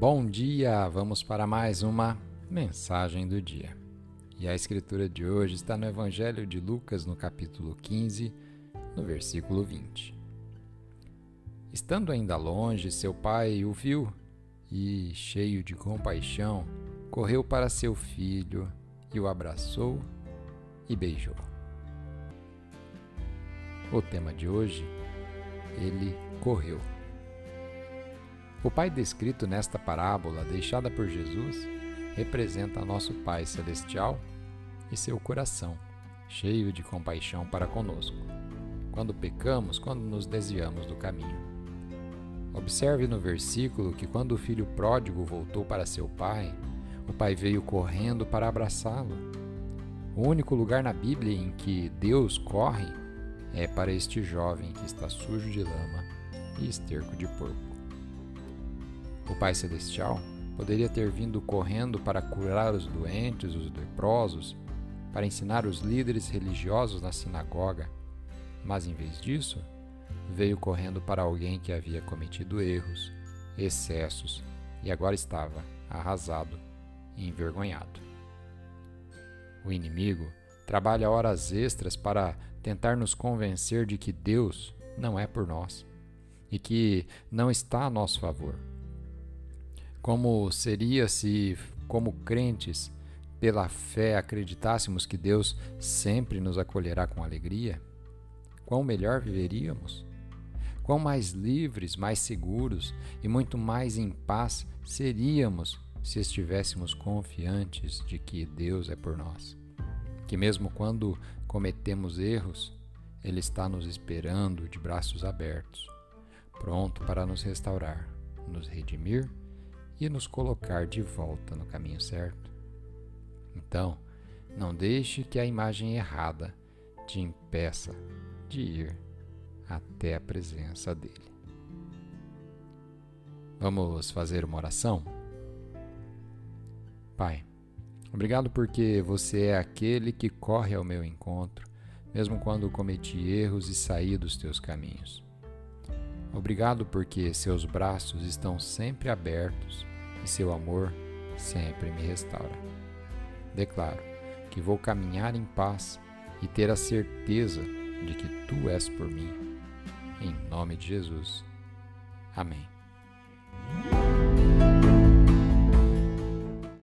Bom dia! Vamos para mais uma mensagem do dia. E a escritura de hoje está no Evangelho de Lucas, no capítulo 15, no versículo 20. Estando ainda longe, seu pai o viu e, cheio de compaixão, correu para seu filho e o abraçou e beijou. O tema de hoje, ele correu. O Pai descrito nesta parábola deixada por Jesus representa nosso Pai Celestial e seu coração, cheio de compaixão para conosco, quando pecamos, quando nos desviamos do caminho. Observe no versículo que quando o filho pródigo voltou para seu pai, o pai veio correndo para abraçá-lo. O único lugar na Bíblia em que Deus corre é para este jovem que está sujo de lama e esterco de porco. O Pai Celestial poderia ter vindo correndo para curar os doentes, os leprosos, para ensinar os líderes religiosos na sinagoga, mas em vez disso, veio correndo para alguém que havia cometido erros, excessos e agora estava arrasado e envergonhado. O inimigo trabalha horas extras para tentar nos convencer de que Deus não é por nós e que não está a nosso favor. Como seria se, como crentes, pela fé acreditássemos que Deus sempre nos acolherá com alegria? Quão melhor viveríamos? Quão mais livres, mais seguros e muito mais em paz seríamos se estivéssemos confiantes de que Deus é por nós? Que mesmo quando cometemos erros, Ele está nos esperando de braços abertos, pronto para nos restaurar, nos redimir e nos colocar de volta no caminho certo. Então, não deixe que a imagem errada te impeça de ir até a presença dele. Vamos fazer uma oração? Pai, obrigado porque você é aquele que corre ao meu encontro, mesmo quando cometi erros e saí dos teus caminhos. Obrigado porque seus braços estão sempre abertos e seu amor sempre me restaura. Declaro que vou caminhar em paz e ter a certeza de que tu és por mim. Em nome de Jesus. Amém.